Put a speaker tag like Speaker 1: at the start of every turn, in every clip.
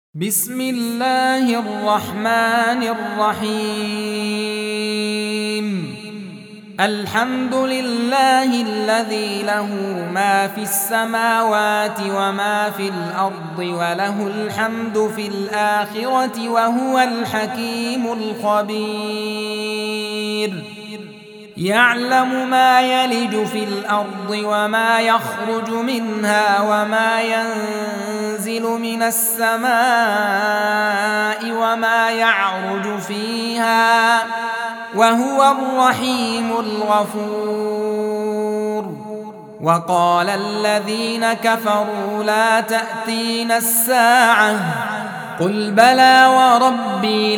Speaker 1: بسم الله الرحمن الرحيم. الحمد لله الذي له ما في السماوات وما في الأرض وله الحمد في الآخرة وهو الحكيم الخبير. يعلم ما يلج في الأرض وما يخرج منها وما ينزل من السماء وما يعرج فيها وهو الرحيم الغفور. وقال الذين كفروا لا تأتينا الساعة قل بلى وربي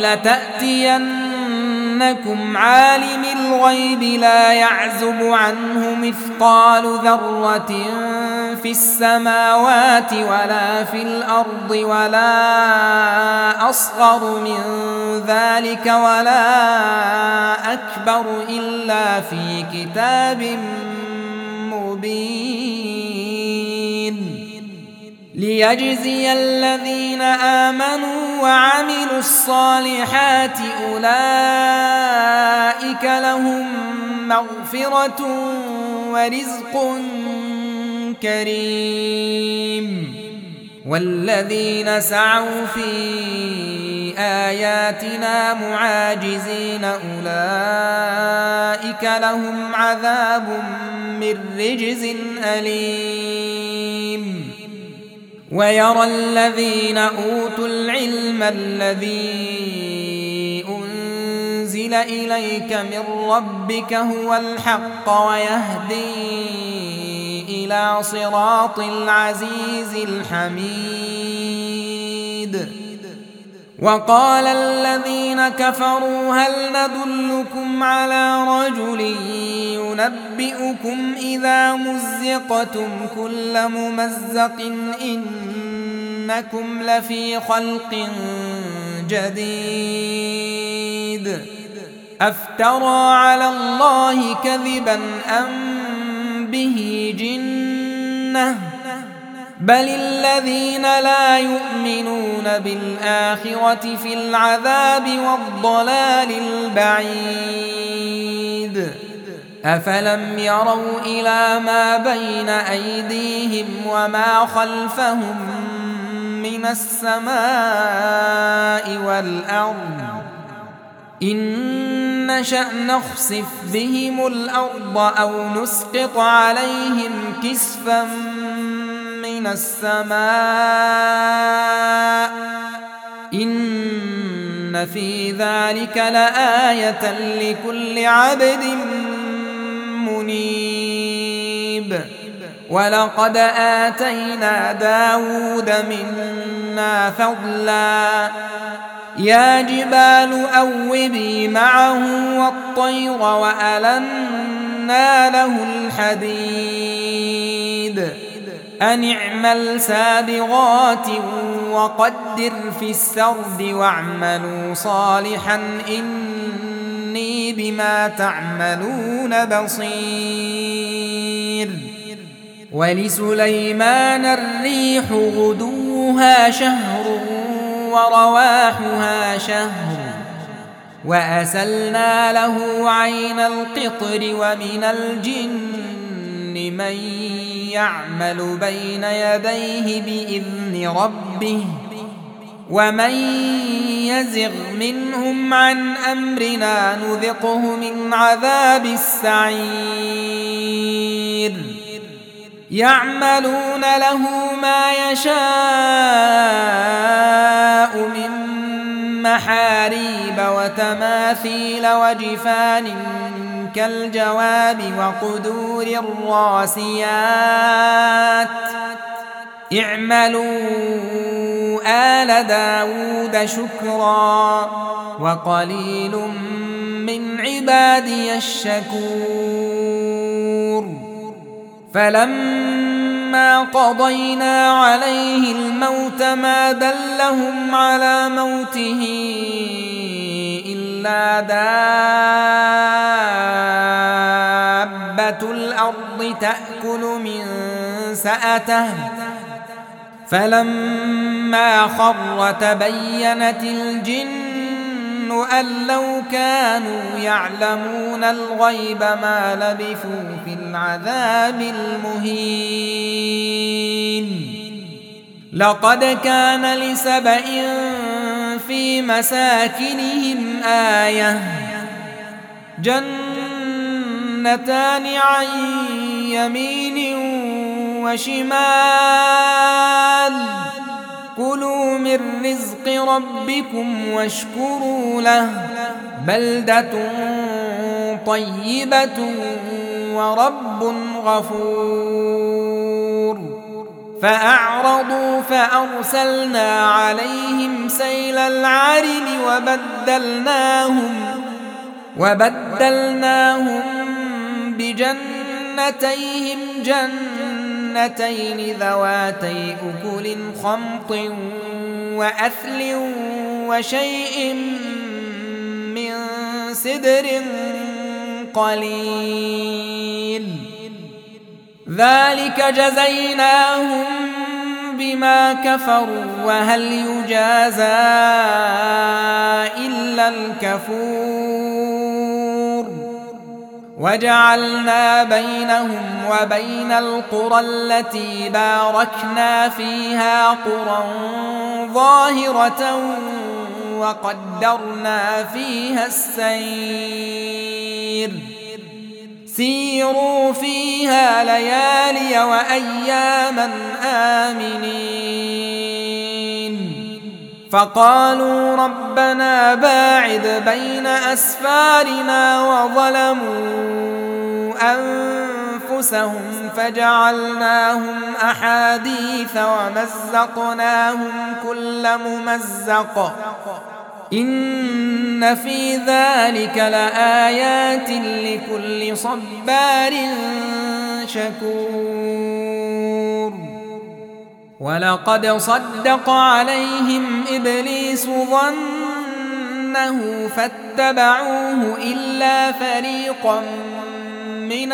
Speaker 1: لتأتينكم عالم الغيب لا يعزب عنه مثقال ذرة في السماوات ولا في الأرض ولا أصغر من ذلك ولا أكبر إلا في كتاب مبين ليجزي الذين آمنوا وعملوا الصالحات أولئك لهم مغفرة ورزق كريم. والذين سعوا في آياتنا معاجزين أولئك لهم عذاب من رجز أليم. ويرى الذين أوتوا العلم الذي أنزل إليك من ربك هو الحق ويهدي إلى صراط العزيز الحميد. وقال الذين كفروا هل ندلكم على رجل ينبئكم إذا مزقتم كل ممزق إنكم لفي خلق جديد أفترى على الله كذبا أم به جنة بل الذين لا يؤمنون بالآخرة في العذاب والضلال البعيد. أفلم يروا إلى ما بين أيديهم وما خلفهم من السماء والأرض إن نشأ نخسف بهم الأرض أو نسقط عليهم كسفا من السماء إن في ذلك لآية لكل عبد منيب. ولقد آتينا داود منا فضلا يا جبال أوبي معه والطير وألنا له الحديد أن اعمل سابغات وقدر في السرد واعملوا صالحا إني بما تعملون بصير. ولسليمان الريح غدوها شهر ورواحها شهر وأسلنا له عين القطر ومن الجن من يعمل بين يديه بإذن ربه ومن يزغ منهم عن أمرنا نذقه من عذاب السعير. يعملون له ما يشاء من محاريب وتماثيل وجفان كالجواب وقدور الراسيات اعملوا آل داود شكرا وقليل من عبادي الشكور. فلما قضينا عليه الموت ما دلهم على موته إلا دابة الأرض تأكل من سأته فلما خر تبينت الجن أن لو كانوا يعلمون الغيب ما لبثوا في العذاب المهين. لقد كان لسبإ في مساكنهم آية جنتان عن يمين وشمال كلوا من رزق ربكم واشكروا له بلدة طيبة ورب غفور. فأعرضوا فأرسلنا عليهم سيل العرم وبدلناهم بجنتيهم جنتين ذواتي أكل خمط وأثل وشيء من سدر قليل ذلك جزيناهم بما كفروا وهل يجازى إلا الكفور. وجعلنا بينهم وبين القرى التي باركنا فيها قرى ظاهرة وقدرنا فيها السير سيروا فيها ليالي وأياما آمنين. فقالوا ربنا باعد بين أسفارنا وظلموا أنفسهم فجعلناهم أحاديث ومزقناهم كل ممزق إن في ذلك لآيات لكل صبار شكور. ولقد صدق عليهم إبليس ظنه فاتبعوه إلا فريقا من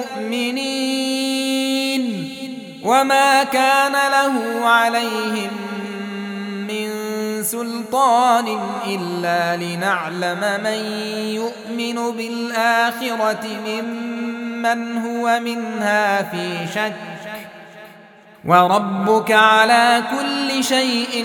Speaker 1: المؤمنين وما كان له عليهم من سلطان إلا لنعلم من يؤمن بالآخرة ممن هو منها في شك وربك على كل شيء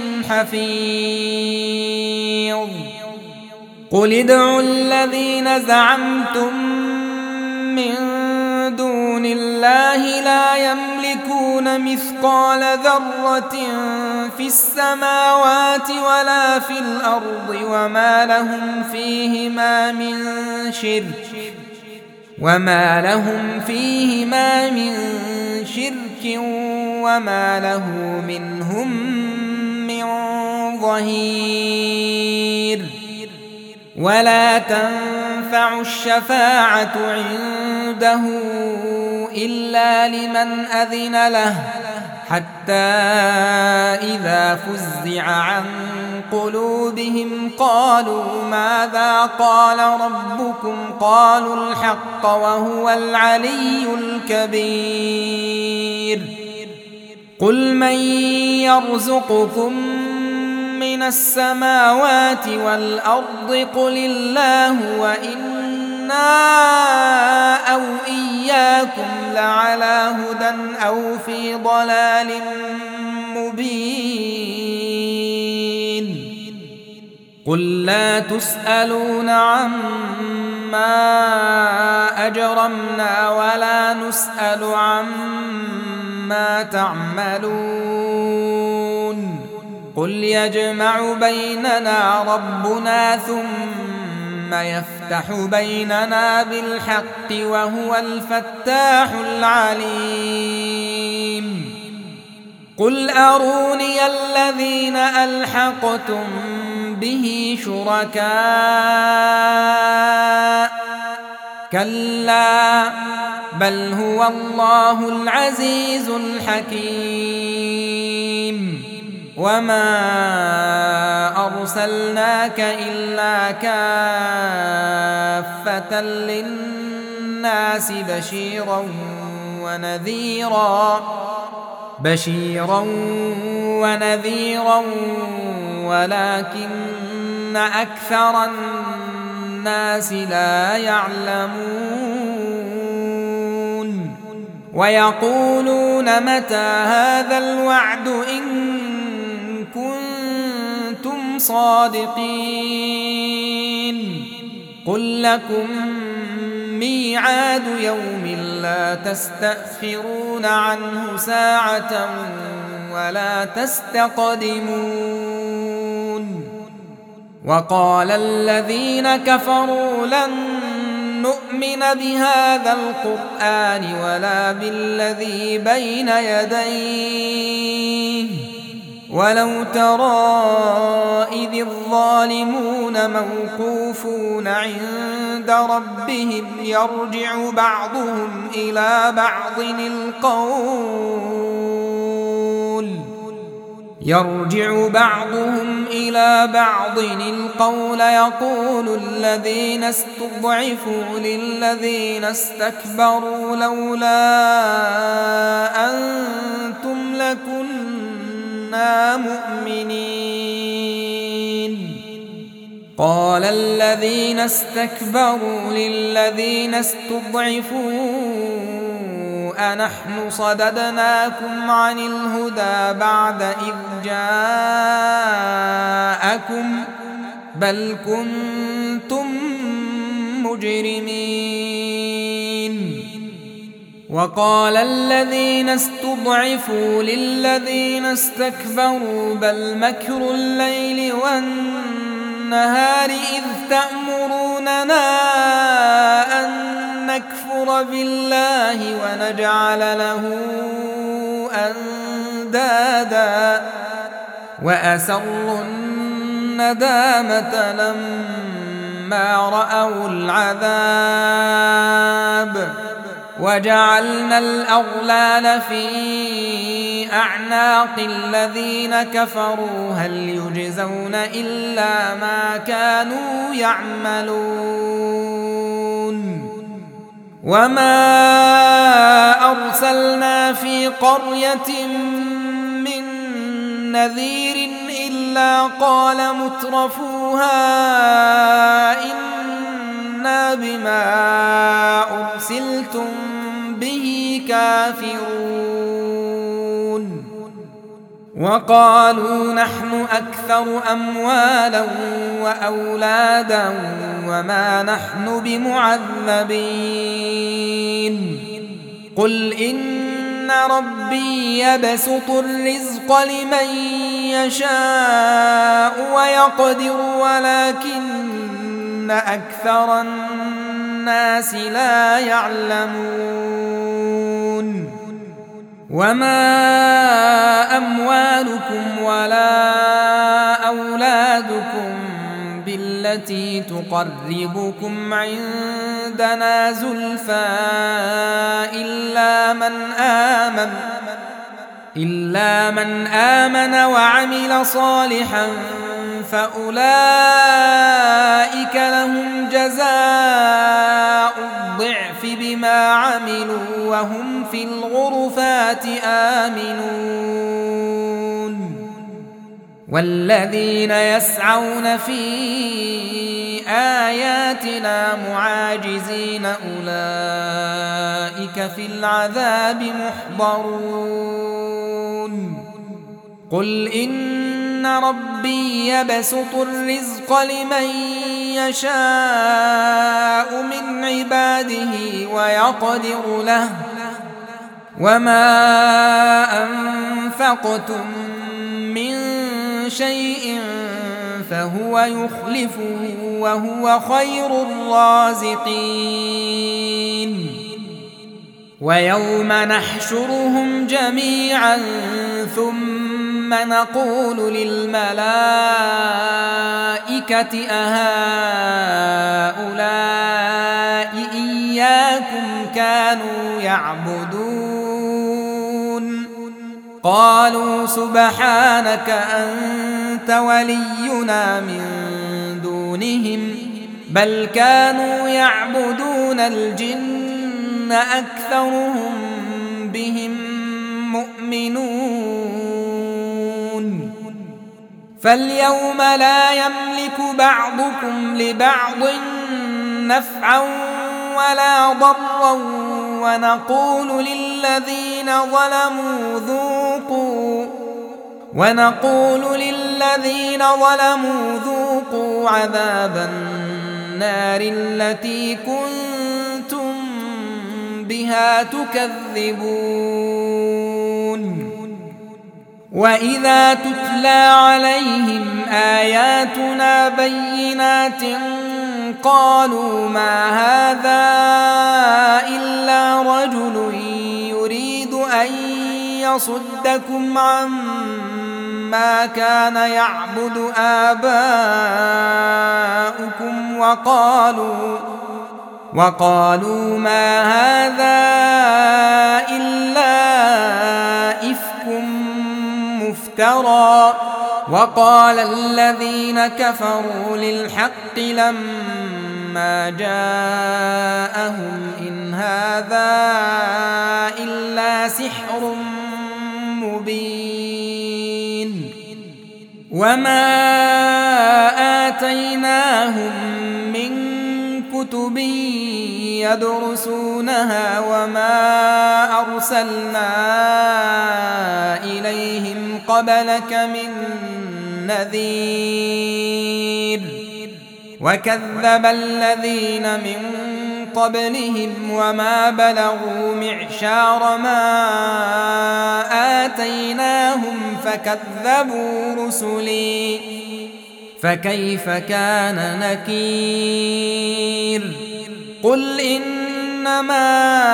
Speaker 1: حفيظ. قل ادعوا الذين زعمتم من دون الله لا يملكون مثقال ذرة في السماوات ولا في الأرض وما لهم فيهما من شرك وما له منهم من ظهير. ولا تنفع الشفاعة عنده إلا لمن أذن له حتى إذا فزع عن قلوبهم قالوا ماذا قال ربكم قالوا الحق وهو العلي الكبير. قل من يرزقكم من السماوات والأرض قل الله وإنا أو إياكم لعلى هدى أو في ضلال مبين. قل لا تسألون عما أجرمنا ولا نسأل عما تعملون. قل يجمع بيننا ربنا ثم يفتح بيننا بالحق وهو الفتاح العليم. قل أروني الذين ألحقتم به شركاء كلا بل هو الله العزيز الحكيم. وما أرسلناك إلا كافة للناس بشيرا ونذيرا بشيرا ونذيرا ولكن أكثر الناس لا يعلمون ويقولون متى هذا الوعد إن كنتم صادقين قل لكم ميعاد يوم لا تستأخرون عنه ساعة ولا تستقدمون وقال الذين كفروا لن نؤمن بهذا القرآن ولا بالذي بين يديه ولو ترى إذ الظالمون موقوفون عند ربهم يرجع بعضهم إلى بعض القول يقول الذين استضعفوا للذين استكبروا لولا أنتم لكنا مؤمنين قال الذين استكبروا للذين استضعفوا أنحن صددناكم عن الهدى بعد إذ جاءكم بل كنتم مجرمين وقال الذين استضعفوا للذين استكبروا بل مكر الليل والنهار إذ تأمروننا أن نكفر بالله ونجعل له أندادا وأسروا الندامة لما رأوا العذاب وجعلنا الأغلال في أعناق الذين كفروا هل يجزون إلا ما كانوا يعملون وما أرسلنا في قرية من نذير إلا قال مترفوها إنا بما أرسلتم به كافرون وقالوا نحن أكثر أموالا وأولادا وما نحن بمعذبين قل إن ربي يبسط الرزق لمن يشاء ويقدر ولكن أكثر الناس لا يعلمون وما أموالكم ولا أولادكم بالتي تقربكم عندنا زلفى إلا من آمن وعمل صالحا فأولئك لهم جزاء الضعف بما عملوا وهم في الغرفات آمنون والذين يسعون في آياتنا معاجزين أولئك في العذاب محضرون قل إن ربي يبسط الرزق لمن يشاء من عباده ويقدر له وما أنفقتم من شيء فهو يخلفه وهو خير الرازقين ويوم نحشرهم جميعا ثم نقول للملائكة أهؤلاء إياكم كانوا يعبدون قالوا سبحانك أنت ولينا من دونهم بل كانوا يعبدون الجن أكثرهم بهم مؤمنون يؤمنون. فاليوم لا يملك بعضكم لبعض نفعا ولا ضرا ونقول للذين ظلموا ذوقوا عذاب النار التي كنتم بها تكذبون. وإذا تتلى عليهم آياتنا بينات قالوا ما هذا إلا رجل يريد أن يصدكم عما كان يعبد آباؤكم وقالوا ما هذا إلا إفك مفترى. وقال الذين كفروا للحق لما جاءهم إن هذا إلا سحر مبين. وما آتيناهم من كتب يدرسونها وما أرسلنا إليهم قبلك من نذير. وكذب الذين من قبلهم وما بلغوا معشار ما آتيناهم فكذبوا رسلي فكيف كان نكير. قل إنما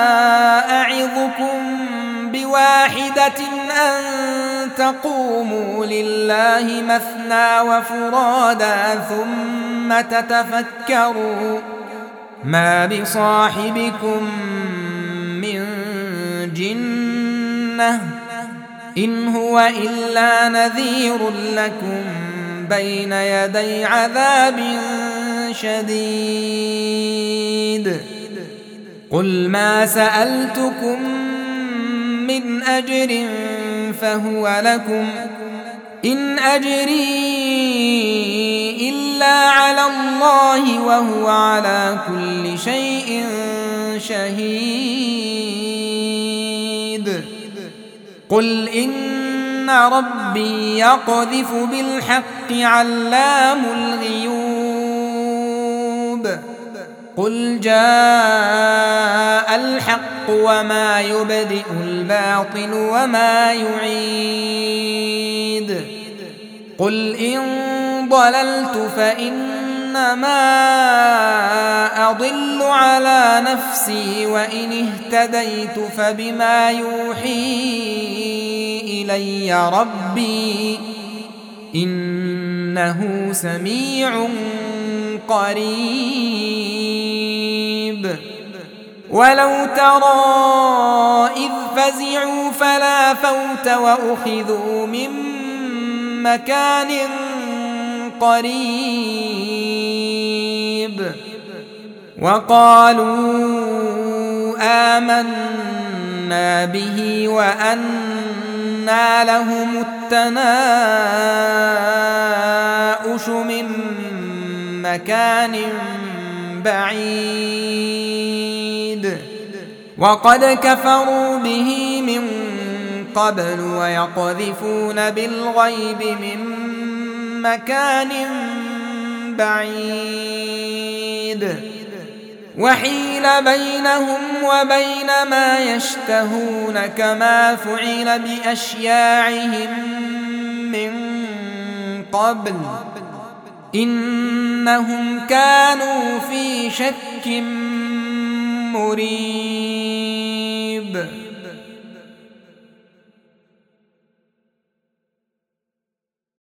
Speaker 1: أعظكم بواحدة أن تقوموا لله مثنى وفرادا ثم تتفكروا ما بصاحبكم من جنة إن هو إلا نذير لكم بين يدي عذاب شديد. قل ما سألتكم من أجر فهو لكم إن أجري إلا على الله وهو على كل شيء شهيد. قل إن ربي يقذف بالحق علام الغيوب. قل جاء الحق وما يبدئ الباطل وما يعيد. قل إن ضللت فإنما أضل على نفسي وإن اهتديت فبما يوحي إلي ربي إنه سميع قريب. ولو ترى إذ فزعوا فلا فوت وأخذوا من مكان قريب وقالوا آمنا به وأنى لهم التناؤش من مكان بعيد وقد كفروا به من قبل ويقذفون بالغيب من مكان بعيد وحيل بينهم وبين ما يشتهون كما فعل بأشياعهم من قبل إنهم كانوا في شك مريب.